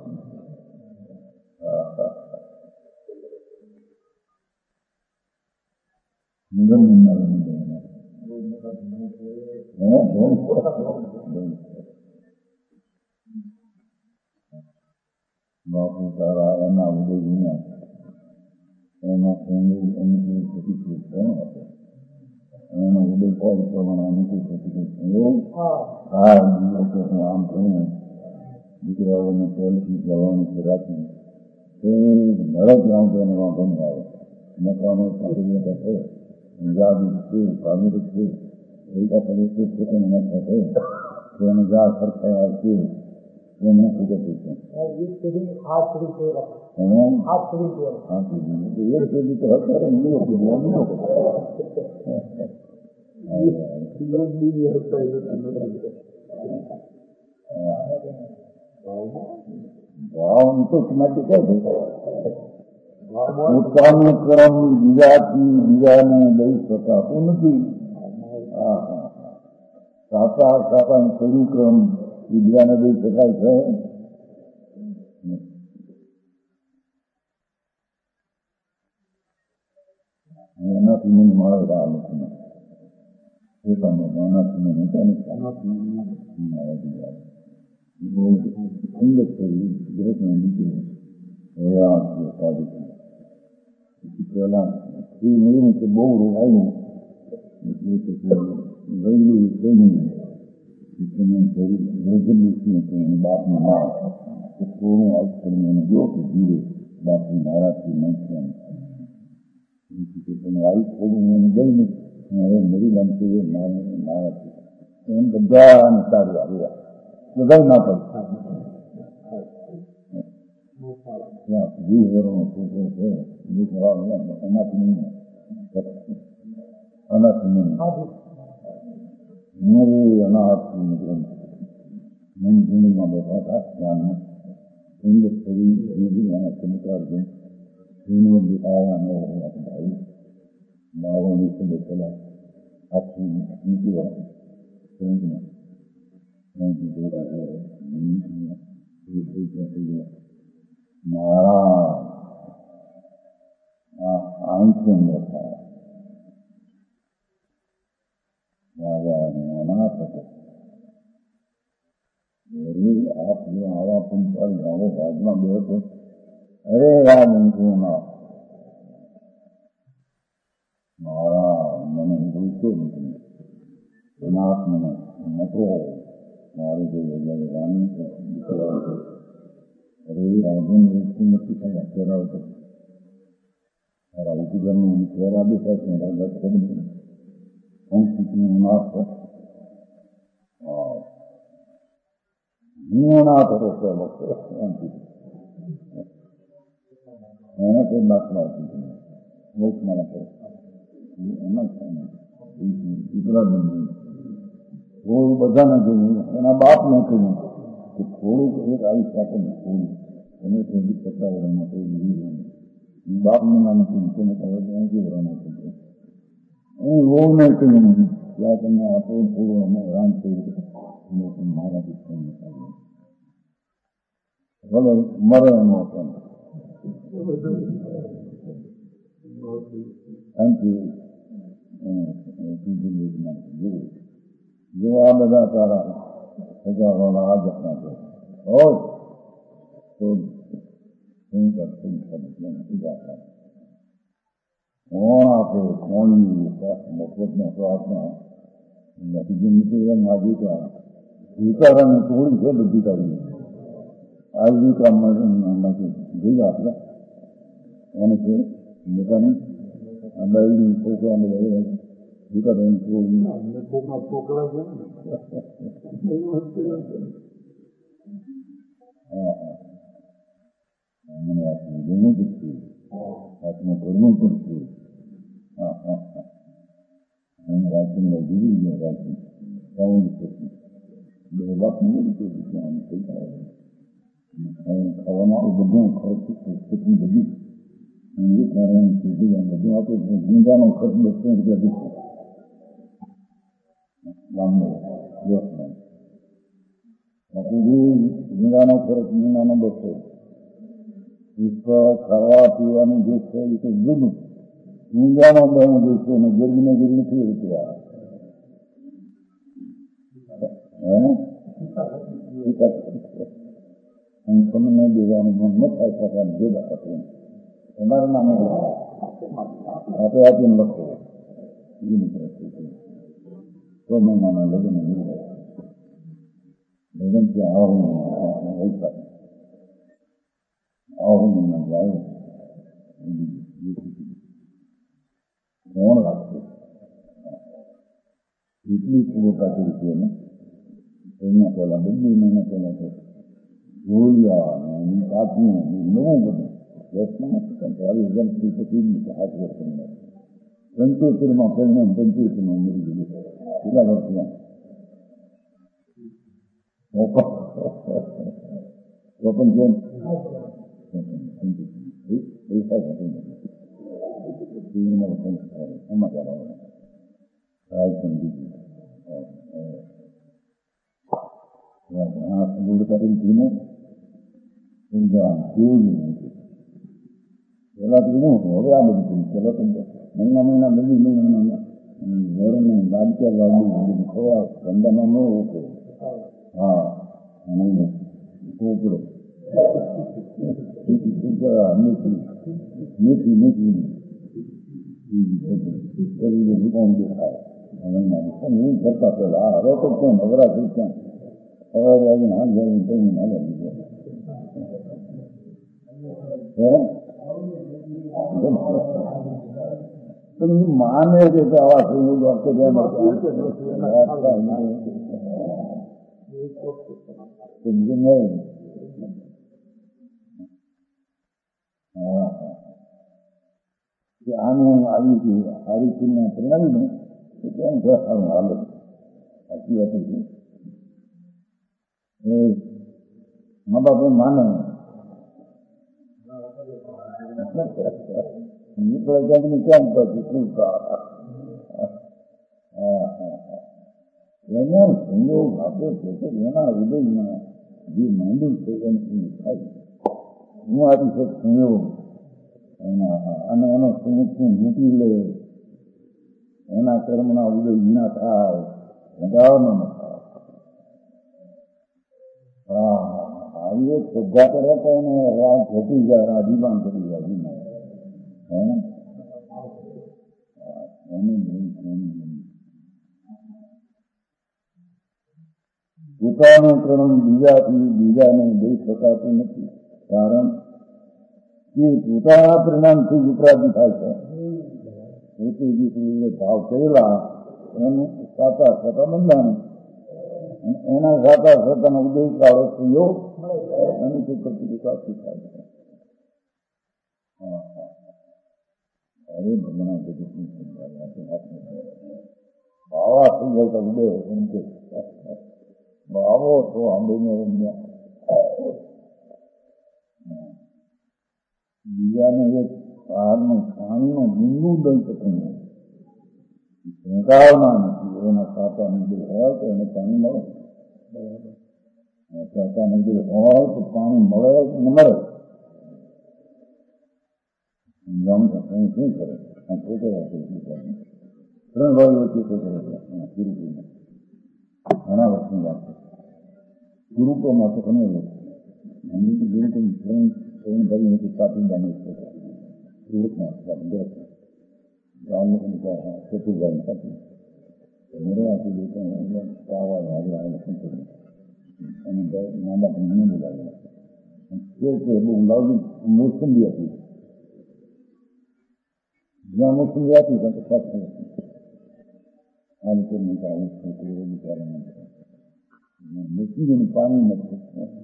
બાપુ તારા એના ઉદય એનો એની પ્રતિકૃત એનો ઉદય હોય પ્રમાણે અનુકૂળ પ્રતિકૃત હા હું આમ કહું દીકરાઓને પહેલથી જવાની રાખી એ નરક ગામ તો એને વાંધો નહીં આવે મકાનો સારી છે પંજાબી છે કામિક છે એકા પ્રદેશ છે તેને નક્કી છે તેને જા સરકાર છે એને પૂજે છે હાથ સુધી છે હાથ સુધી છે હાથ સુધી એ સુધી તો અત્યારે મિલો કે બોલનો ભાવ તો સમાજ કહે છે પોતાનું કર્મ બીજાથી બીજાને લઈ શકાતું નથી સાતા સાતા કર્યું ક્રમ બીજાને લઈ શકાય છે એનાથી મને મળે આ લોકોને પોતાનો એનાથી નીચાની અંગત કરી દરેકને નીચે રહ્યા સાબિત પહેલા એ મળ્યું કે બહુ રોવાયું એટલે પછી રહેલું કહીને બાપને ના થોડું આજ કરીને એને જો કે જીવે બાપની મારાથી નહીં તમે આવી થોડું એને જઈને હવે મરી બનશે એ મારે મારાથી એમ બધાને સારું આવ્યા બધા ના પડે Ya, di orang itu itu di orang yang amat ini, amat ini, ini amat ini kan, ini mana ada yang ini dari ini yang semuanya ini di ayam yang ada, mau ini sebetulnya aku ini dia, ini ini dia ini ini dia Nah, angkin mereka, ada mana saja. Jadi apa yang awak pun tahu, awak bagaimana betul. Ada yang mungkin nak, malah mana itu mungkin, benar mana, macro, mari kita jalan jalan. Jadi rajin itu mesti saya kira itu. Kalau itu kan kira bisa saya dapat kerja. Untuk menapa? Oh, ini mana terus saya nanti. Mana pun nak lagi. Mus mana terus. Ini enak sana. Itu lah ini. Oh, bagaimana ini? Enak apa ini? थोड़ी एक आई शासन थोड़ी उन्हें थोड़ी पता रहना चाहिए बाप ने माने उनको निकाल दें कि रहना चाहिए वो नहीं चाहिए क्या करना आपको थोड़ा हमें आराम से लेकिन मारा किसको निकालिए बोले मरे मौसम अंति जो आप बताता रहा ऐसा वाला आ जाता है और तो इनका तुम सब नहीं जाता और आपको कौन ये मतलब में तो आपने नतीजे में ये माजी का दूसरा रंग थोड़ी से बुद्धि करी आज भी का मजा दे जाता यानी कि निकलने अंदर ही पोखरा में लगे दूसरा रंग थोड़ी पोखरा पोखरा मैंने आपने दोनों देखी आपने दोनों देखी हाँ हाँ हाँ मैंने रात में लगी हुई है रात में कौन देखी दो बात नहीं देखी जिसमें हम देखा है खाना उबड़ों खर्च कितनी बड़ी ये कारण चीजें हम लोग आप जिंदा में खर्च बचते हैं क्या देखो लंबे योजना Tapi dengan orang dengan betul, itu kalau tuan itu itu dulu, dengan orang itu negeri negeri itu itu ya, eh, kita, angkanya dengan mana kita akan juga apa, kemarin nama apa apa yang laku, ini berarti, kemarin nama lagi ini. लेकिन क्या आओ नहीं कर आओ नहीं जाए कौन रखते इतनी पूर्व का तरीके में दुनिया को लगा दिल्ली में चला तो गोलियां काफी लोगों को जैसे में कंट्रोल जन की तकलीफ में हाथ रखते हैं पंचो सिनेमा फिल्म पंचो सिनेमा मेरी जिले पूरा वर्षियां Open, open jam. Ini ini saya ini. Ini mana pun sama jalan. Saya sendiri. Ya, nah sebelum tadi ini, sudah dulu. Kalau dulu, orang ada di sini. Kalau tu, mana mana beli mana mana. Orang yang baca lalu di bawah, kanda mana itu. हाँ नहीं वो पूरे इसी तरह नीति नीति नीति कभी भी कौन देखा है नहीं मालूम नहीं करता चला अरे तो क्यों नगरा क्यों और अभी हाँ जो इनको नहीं ना लगी है तुम माने के तो आवाज सुनो जो आपको जाना समझे नहीं આને આવી હતી સારી ચીજને પરિણામીને તો કેમ છે સારું હાલત સાચી વાત છે એ મા બાપ માને નીકળે ક્યાંકની કેમ કરતી શું એનો સંયોગ આપે છે કે એના હૃદયમાં જે માંડ્યું છે એની થાય હું આપી છે સંયોગ અને એનો સંયુક્તને મૂકી લે એના કર્મના ઉદય વિના થાય લગાવવાનો ન થાય હા આવી એક શ્રદ્ધા કરે તો એને રાત ઘટી જાય અભિમાન કરી જાય અભિમાન હે પોતાનું કર્મ બીજાથી બીજાને દઈ શકાતું નથી કારણ કે પોતાના પરિણામથી જ ઉપરાધી થાય છે પોતે જે ભાવ કરેલા એનું સાતા સાતા બંધાણ એના સાતા સાતાનો ઉદય કાળો યોગ એની તે પ્રતિકાથી થાય છે અરે ભગવાન જગતની ભાવા થઈ જાય તો ઉદય એમ કે ભાવો તો આંબીને બીજાને એક બહારનું પાણીનું બિંદુ દઈ શકે નહીં શંકાવના નથી એના સાતા નિર્દય હોય તો એને પાણી મળે સાતા નિર્દય હોય તો પાણી મળે કે ન મળે શું કરે પોતે ત્રણ ભાઈ વચ્ચે શું કરે ગુરુકુળમાં ઘણા વર્ષની વાત છે ગુરુકુળમાં તો ઘણી લોકો અમને તો ગુરુકુળ ત્રણ ત્રણ ભાઈ નથી કાપી જાણી છે સુરતમાં ગામ ચતુર્ભાઈ કાપી મેળો આપી દેતો પાવા હાજર આવેલા શું કર્યું અને મા બાપ મને બોલાવેલા તે બહુ લાવડી મોસંબી આપી જ્યાં મોસંબી આપી તો સાત આ રીતે નીકળે છે તે વિચારે મૂકીને પાણી નથી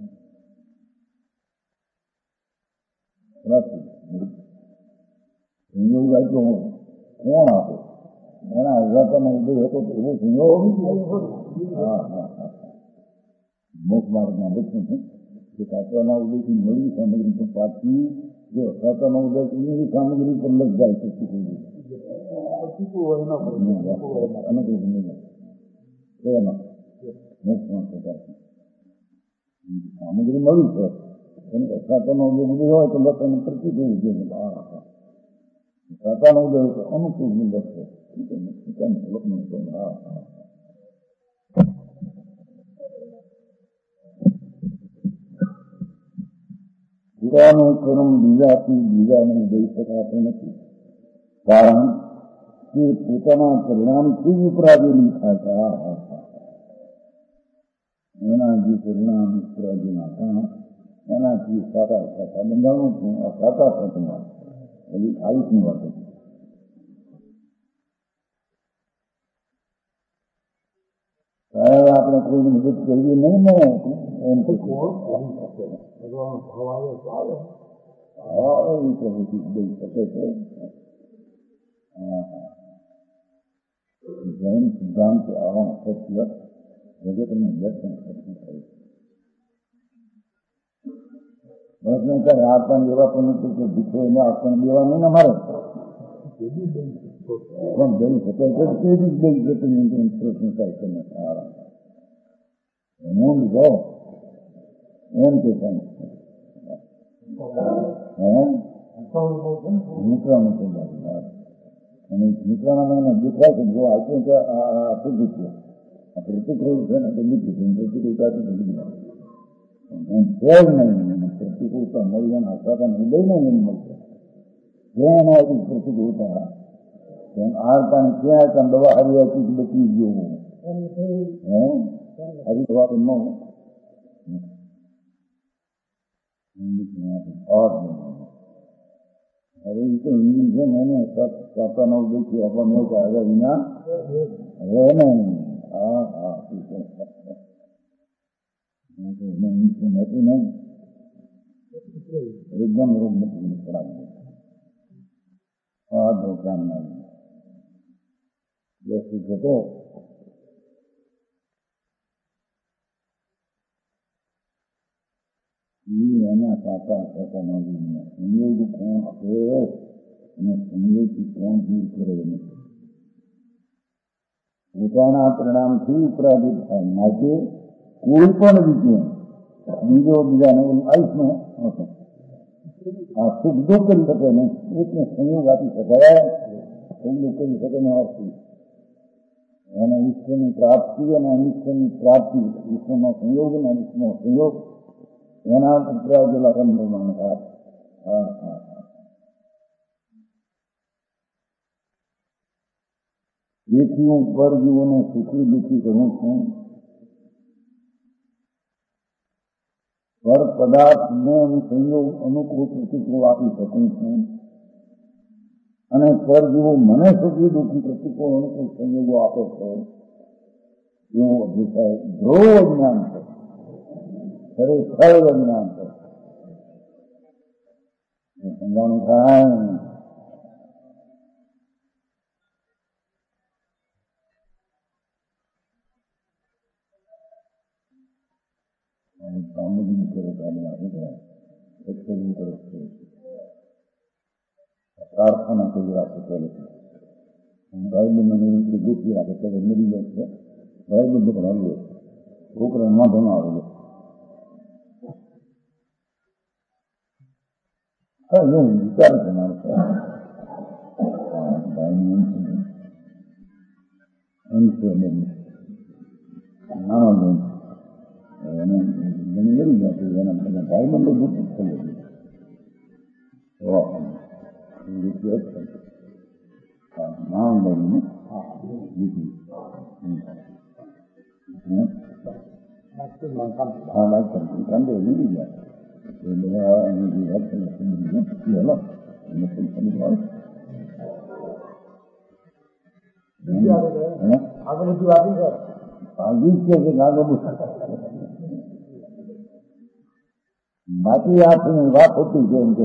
સંયોગ આપ્યો કોણ આપે એના અજાતાનો ઉદય હતો તો એવો સંયોગ હા હા હા મોક્ષ માર્ગમાં લખ્યું છે કે સાચવાના ઉદયથી મળવી સામગ્રી પણ પાછી જો સાચાના ઉદય એની સામગ્રી પર લગ જાય છે સામગ્રી મળી છે એમ સાચાનો ઉદય ઉદય હોય તો લખને પ્રતિ થયું છે સાચાનો ઉદય તો અનુકૂળ ની લખશે હા હા બીજાનું કર્મ બીજાથી બીજાને દઈ શકાતું નથી કારણ કે પોતાના પરિણામથી જ ઉપરાજેલી થાય એના જે પરિણામ ઉપરાજેના હતા એનાથી સાતા સાતા બંધાણું છું આ સાતા સાતમાં એવી આયુષની વાત હતી સાહેબ આપણે કોઈને મદદ કરીએ નહીં ને એમ તો એવી પ્રવૃત્તિ દઈ શકે છે જૈન સિદ્ધાંત આવા સત્ય જગતને દર્શન કરતું થયું પ્રશ્ન કરે આપણને એવા પણ નથી કે ભીખો એને આપણને દેવા નહીં ને મારે પણ દઈ શકે છે તેવી જ દઈ શકે પ્રશ્ન થાય છે હું લીધો એમ કે કામ મિત્રાનું અને મિત્રાના મને દેખાય છે જો આપ્યું કે આ પૂછું છે આ પ્રતિક્રિય છે ને તો લીધું છે પ્રતિક્રિયતાથી તો લીધું એમ છે જ નહીં પ્રતિકૂળતા મળી એના આશાતા નહીં લઈને નહીં મળશે જ્યાં એના પ્રતિકૂળતા એમ આર પાણી ક્યાં હતા દવા આવી હતી બચી ગયો હે આવી દવા તો ન હવે એ તો હિન્દી છે ને એને સાતાનો ઉદ્દેશ્ય આપણને આવ્યા વિના હવે ને હા હા હતું ને એકદમ રોગ નથી પડાવી આ ધોકામાં બેસી જતો એના કાકા કાકાના સંયોગ કોણ છે અને સંયોગથી કોણ દૂર કરે નથી. પોતાના પરિણામથી પરાજિત થાય. માટે કોઈ પણ રીતે બીજો બીજાને આયુષ્માં હતો આ સુખ દુઃખ કરી શકે નહીં. એકને સંયોગ આપી શકાય, સુખ દુઃખ કરી શકે ને આપી અને ઈશ્વરની પ્રાપ્તિ અને અનિશ્વરની પ્રાપ્તિ, ઈશ્વરના સંયોગ અને અનિશ્વરનો સંયોગ એના પુત્રાજેલા રમવામાં હા હા હા તેથી હું પરજીવોને સુખી દુઃખી કરું છું. પર પદાર્થને સંયોગ અનુકૂળ પ્રતિકૂળ આપી શકું છું અને પરજીવો મને સુખી દુઃખી પ્રતિકૂળ અનુકૂળ સંયોગો આપે છે એવું અભિપ્રાય ધ્રુવ જ્ઞાન છે. ખરેખર જ્ઞાન છે. સમજાણું થાય. સામગ્રી કરે પ્રાર્થના કરી રાખે ભાઈ બંને ગોઠવી રાખે ત્યારે મરી જાય છે. ભાઈ બંધ પણ આવ્યો છોકરા વાંધો ના આવેલો હા એવું વિચાર છે મારે નાનો બેન એને મરી જાય એના બધા ભાઈ બંધ દુઃખ થઈ ગયું. નામ લઈને હા લાગતું કાંદે લીધી જાય બાકી આપની વાત હોતી છે એમ કે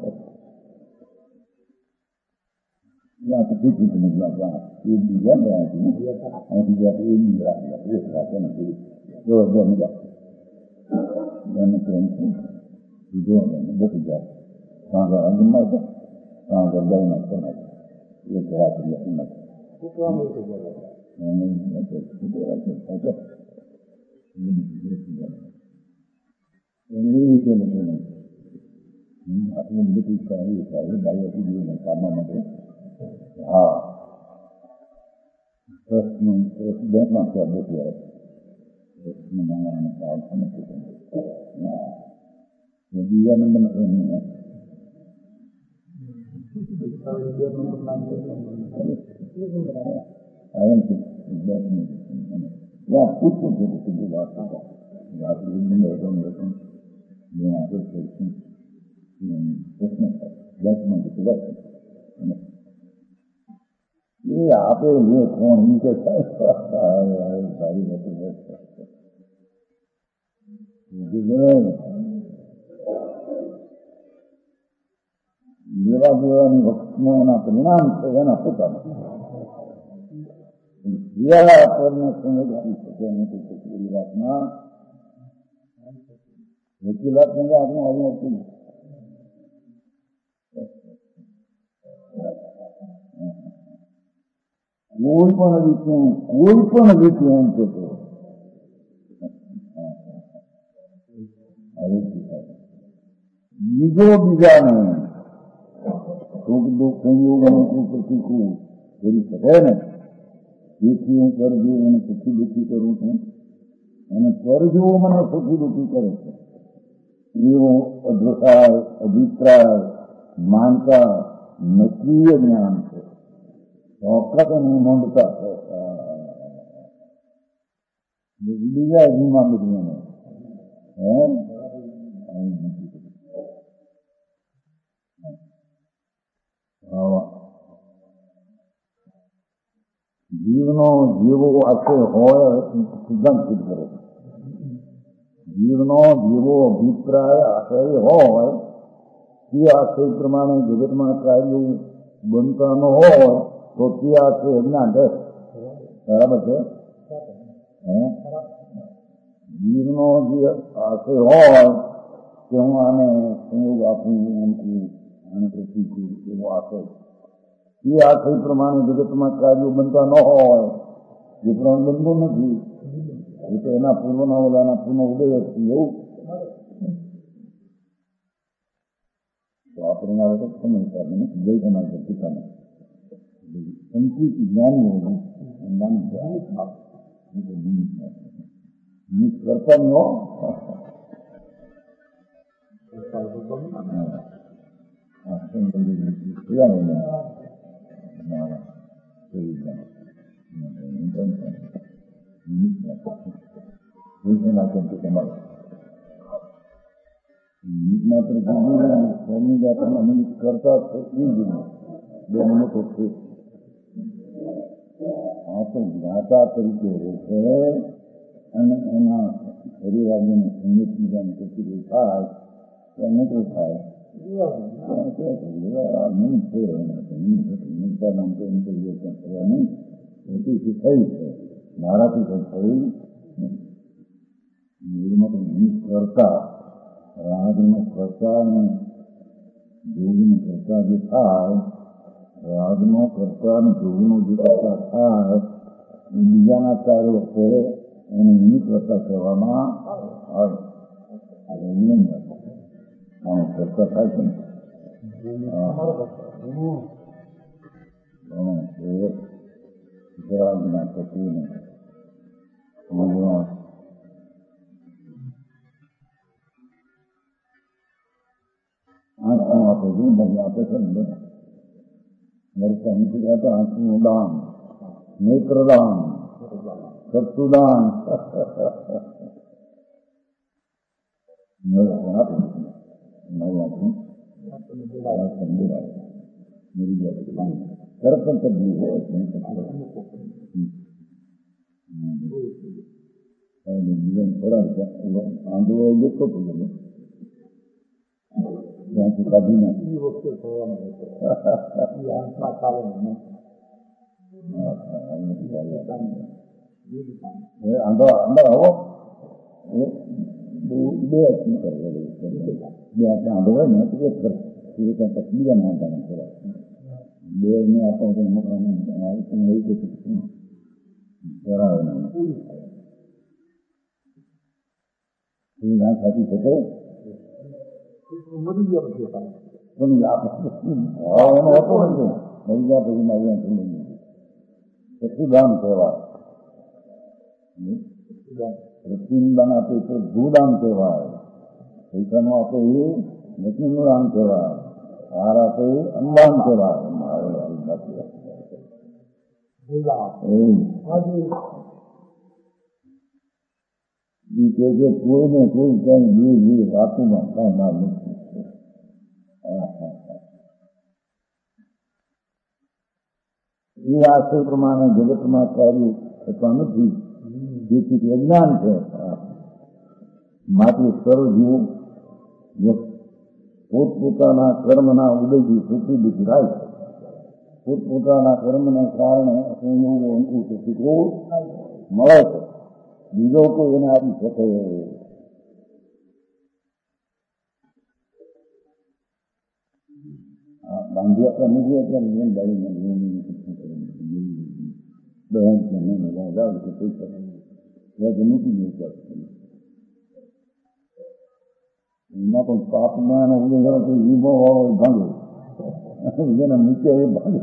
પૂછી તમે એક બીજા ગયા અહીંથી ગયા એક બીજા એક રાખે નથી જો મજા એને પ્રેમ છે બીજો બચી જાય કાં તો અંગમાં હતો કાં તો ગાયમાં કરે એ ઘરા કરી આપણું બધું સારું સારું બાયોથી જોઈને કામમાં માટે હા પ્રશ્ન બેંકમાં ત્યાં બેઠી આવે પ્રશ્ન નાણાં સાવ બીજા નંબરના પૂછવું છે કે સીધું વાત પ્રશ્ન બેંકમાં એ આપે એ કોણ એ કે સારી નથી લેવા દેવાની વખતનો એના પરિણામ છે એના પોતાના આપણને સમજ આપી શકે નથી વાતમાં એટલી વાત સમજ આપણે આવી હતી. કોઈ પણ રીતે કોઈ પણ રીતે એમ કે બીજો બીજાને સુખ દુઃખ સંયોગ અનુકૂળ પ્રતિકૂળ કરી શકે ને. તેથી હું પરજીવો મને સુખી દુઃખી કરું છું અને પરજીવો મને સુખી દુઃખી કરે છે એવો અભિપ્રાય અભિપ્રાય માનતા નક્કી જ્ઞાન છે. ચોક્કસ અને નોંધતા છે બીજા એમાં બધું હે જીવનો જેવો આશય હોય સિદ્ધાંત સિદ્ધ કરે છે. જીવનો જેવો અભિપ્રાય આશય હોય તે આશય પ્રમાણે જગતમાં કાર્યો બનતા ન હોય તો ત્યાં છે અજ્ઞાન છે. બરાબર છે. હે જીવનો જે આશય હોય કે હું આને સંયોગ આપું એમથી આને પ્રતિકું એવો આશય એ આશય પ્રમાણે જગતમાં કાર્યો બનતા ન હોય એ પ્રમાણે બનતું નથી. એ તો એના પૂર્વના ઓલાના પૂર્ણ ઉદય છે એવું. તો આપણે આવે તો સમજતા જય તમારા પિતાને સંકિત જ્ઞાન જ્ઞાન કરતા ન માત્ર સ્વામી અમૃત કરતા એ જ બે મિનિટો છે. આ તો જ્ઞાતા તરીકે રહે છે અને એના શરીર આગળની સંગીત બીજાને પ્રતિક્રિયા થાય એને તો થાય થઈ છે મારાથી કઈ થયું નથી. કરતા રાગનો કરતા અને જોગનો કરતા જે થાય રાગનો કરતા અને જોગનો જે કરતા થાય એ બીજાના કાર્યો છે એને નિમિત્ત કરતા કહેવામાં આવે. આમ કરતા થાય છે ને રાગના પતિને આંખનું આપે છે બધી આપે છે ને બધા મરતા નથી કહેતા આંખનું દાન નેત્રદાન ચક્ષુદાન આપે નવું આપણું મરી જાય તરત જ તબલી હોય જીવન થોડા આંધળો દેખો પડે ત્યાંથી કાઢી નાખી વખતે થવાનું આંધો આંધો આવો બે શું કરે બે આપણે આંધો હોય ને તો એક કરે બીજા નાંધાને ખરા બે ને આપણને કરાવે એ ના સાચી શકે મરી ગયા પછી મરી ગયા પછી મારી ચક્ષુદાન કહેવાય. રસીદાન આપે તો ભૂદાન કહેવાય. પૈસાનું આપે એ લક્ષ્મીનું દાન કહેવાય. હાર આપે એ અન્નદાન કહેવાય. કોઈને કોઈ ક્યાંય બે બે વાતોમાં કાંઈ ના નથી. એ આશય પ્રમાણે જગતમાં કાર્ય થતા નથી જેથી અજ્ઞાન છે. માટે સર્વ જીવો પોતપોતાના કર્મના ઉદયથી સુખી દુઃખરાય પોતપોતાના કર્મને કારણે સંયોગો અંકુશ સુખો મળે છે. બીજો કોઈ એને આપી શકે બાંધી આપવા નથી અત્યારે જેમ બાળી બહેન છે મજા જાવ કે કોઈ કરે મૂકી દે એમાં પણ પાપમાં ઉદય કોઈ વીમો વાળો ભાંગે જેના નીચે એ ભાંગે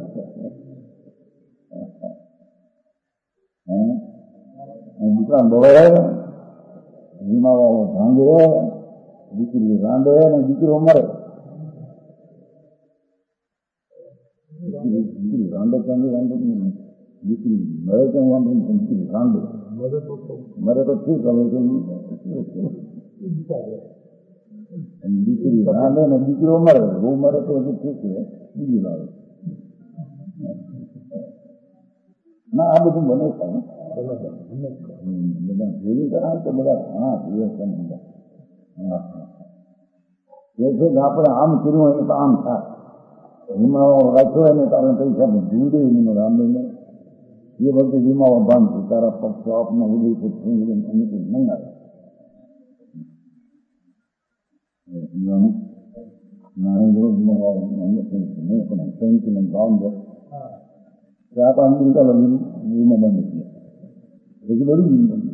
દુકાન દોડે વીમા વાળો ભાંગે દીકરી રાંધે ને દીકરો મરે. દીકરી રાંધે ચાંદી રાંધે દીકરી મરે તો વાંધો દીકરી રાંધે મરે તો ઠીક હવે દીકરી રાંધે ને દીકરો મરે બહુ મરે તો હજુ ઠીક છે બીજું લાવે ના આ બધું બને થાય બધા ભેગી કરાવે તો બધા ઘણા દિવસ હા એ છે કે આપણે આમ કર્યું હોય તો આમ થાય વીમાઓ રાખ્યો એને તારે પૈસા બધું દે એને રામભાઈને એ વખતે વીમાઓ બંધ છે તારા પક્ષો આપના ઉદયપુર અનુકૂળ નહીં આવે સંકલન ભાવ ત્યાં પણ નિકાલ વીમા બંધ છે પછી બધું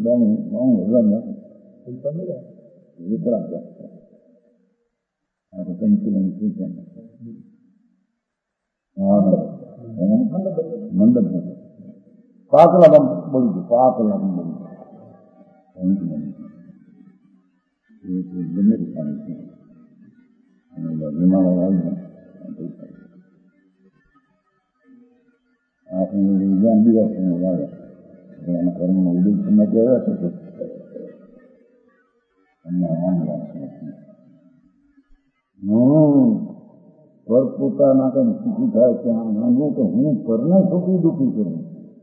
સંકલન મંડપ પાકલા બોલું છું પાકલા બોલું વિમાનો આપણે જ્ઞાન દિવસ લાગે એના કર્મનો ઉદય તમે કહેવા છો હું પર પોતાના કઈ સુખી થાય ત્યાં માનવું કે હું પરને સુખી દુઃખી કરું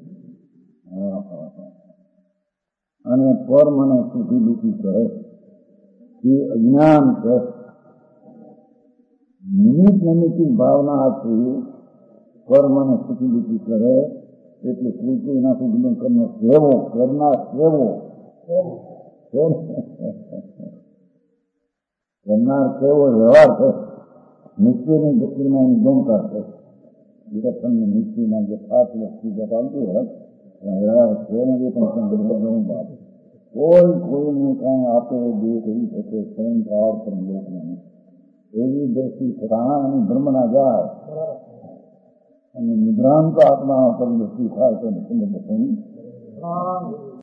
અને પર મને સુખી દુઃખી કરે એ અજ્ઞાન છે નિમિત્ત નિમિત્તિક ભાવના આપી પર મને સુખી દુઃખી કરે એટલે કૃતિ ના સુધી કર્મ કેવો કરનાર કેવો કરનાર કેવો વ્યવહાર છે નિશ્ચયની ગતિમાં એની ગમકાર છે વિરક્ષણની નિશ્ચયના જે ખાસ વસ્તુ જે ચાલતી હોય વ્યવહાર છે ને એ પણ બાદ કોઈ કોઈને કાંઈ આપે દે કરી શકે સ્વયંકાર પણ લોકને એવી દ્રષ્ટિ પ્રાણ અને બ્રહ્મના જાય અને નિદ્રાંત આત્મા પરિવર્તિત થાય તો બધાની